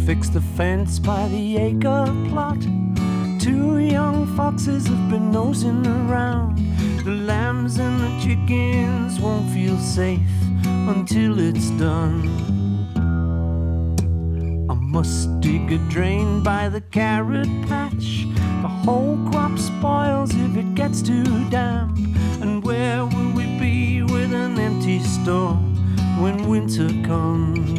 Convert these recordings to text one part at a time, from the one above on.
fix the fence by the acre plot. Two young foxes have been nosing around. The lambs and the chickens won't feel safe until it's done. I must dig a drain by the carrot patch. The whole crop spoils if it gets too damp. And where will we be with an empty store when winter comes?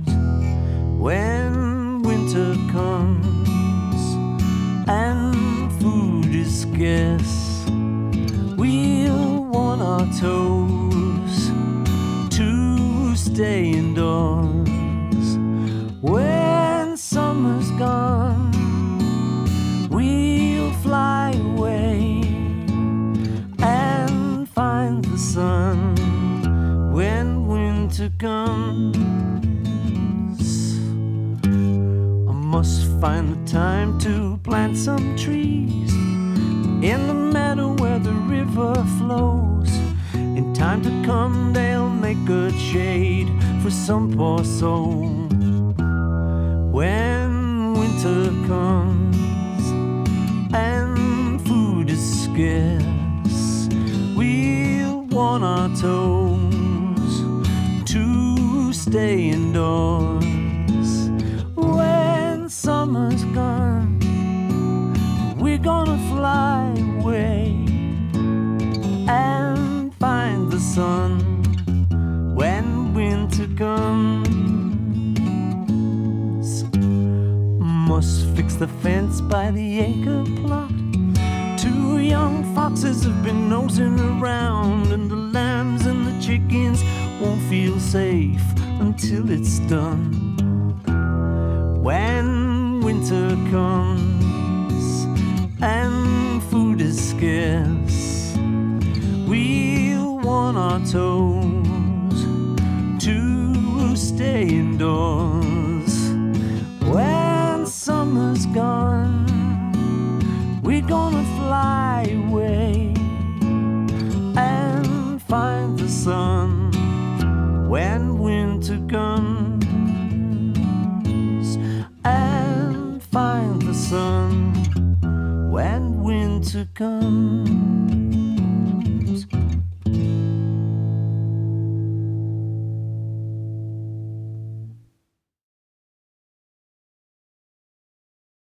When winter comes and food is scarce, we'll want our toes to stay indoors. When summer's gone, we'll fly away and find the sun when winter comes. I must find the time to plant some trees in the meadow where the river flows. In time to come they'll make good shade for some poor soul. When winter comes and food is scarce, we'll want our toes to stay indoors. When summer's gone, we're gonna fly away and find the sun when winter comes. Must fix the fence by the acre plot. Two young foxes have been nosing around, and the lambs and the chickens won't feel safe until it's done. When winter comes and food is scarce, we'll want our toes to stay indoors. When summer's gone, we're gonna fly away and find the sun when winter comes, and find the sun when winter comes.